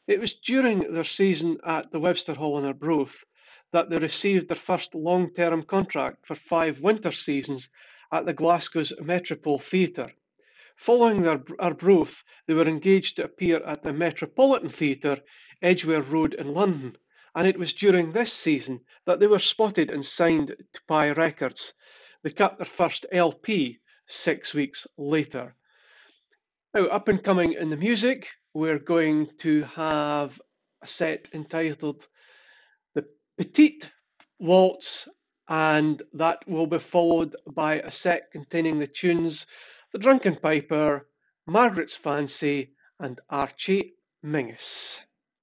It was during their season at the Webster Hall in Arbroath that they received their first long-term contract for 5 winter seasons at the Glasgow's Metropole Theatre. Following their Arbroath, they were engaged to appear at the Metropolitan Theatre, Edgware Road in London, and it was during this season that they were spotted and signed to Pye Records. They cut their first LP 6 weeks later. Now, up and coming in the music, we're going to have a set entitled The Petite Waltz, and that will be followed by a set containing the tunes The Drunken Piper, Margaret's Fancy, and Archie Mingus.